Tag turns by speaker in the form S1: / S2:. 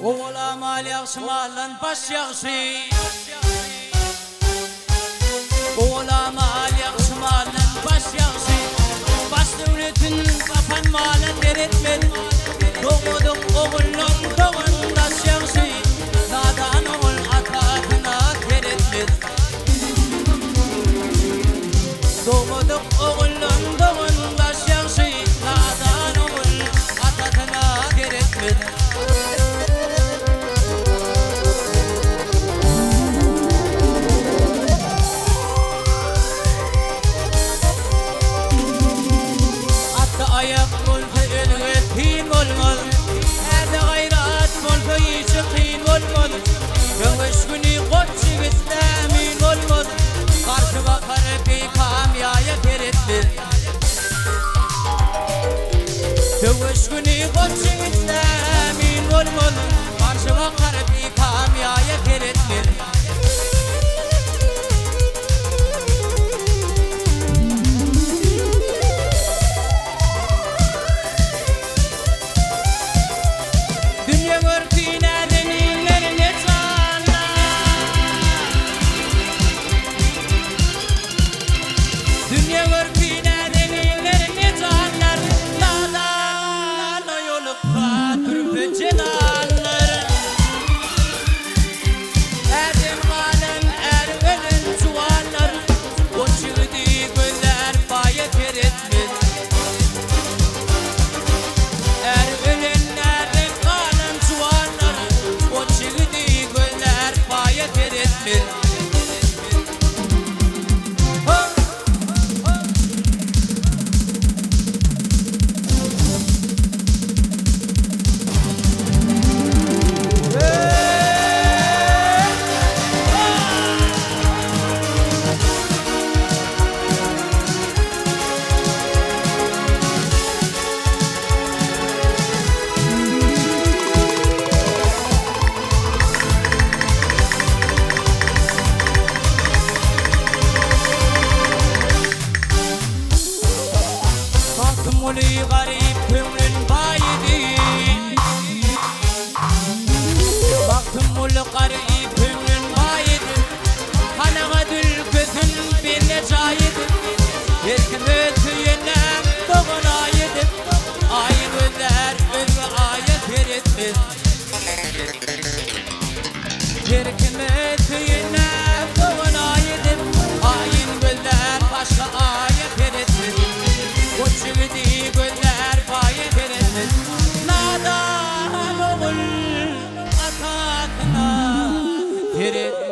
S1: Oğla mal yaxşı malın baş yaxşı. Oğla mal yaxşı malın baş yaxşı. Baş devletin kapan malın veretmedi. Doğuduk oğulun doğundaş yaxşı. Nadan oğul atatına teretmedi. Doğuduk oğulun doğundaş yaxşı. Nadan oğul atatına teretmedi. Ayak bolsa elge tin olmaz. Erde gayrat bolsa işi qiyin olmaz. Döngüş günü koç yigitde emin olmaz. Karşı bakar bir kamyaya teretmez. Döngüş günü koç yigitde emin olmaz. Karşı bakar bir kamyaya teretmez. Dünya örtüne denillerine canlar. Dünya örtüne denillerine canlar. Dağlarla yolukta türpü celallar. Erdem halen ervelin çuvallar. O çığdi göller baye teretmez. Ervelenlerden kalan çuvallar. O çığdi göller baye teretmez. Oli garip kömrün bayidi. Baktım oli garip kömrün bayidi. Kanağa dül gözün birine cayidi. Erkime tüyenem doğuna yedi. Ayın öder özü aya teretmez. Erkime tüyenem doğuna yedi. Ayın öder başka aya teretmez. O çığdi göller baye teretmez. Nadan oğul atatına teretmez.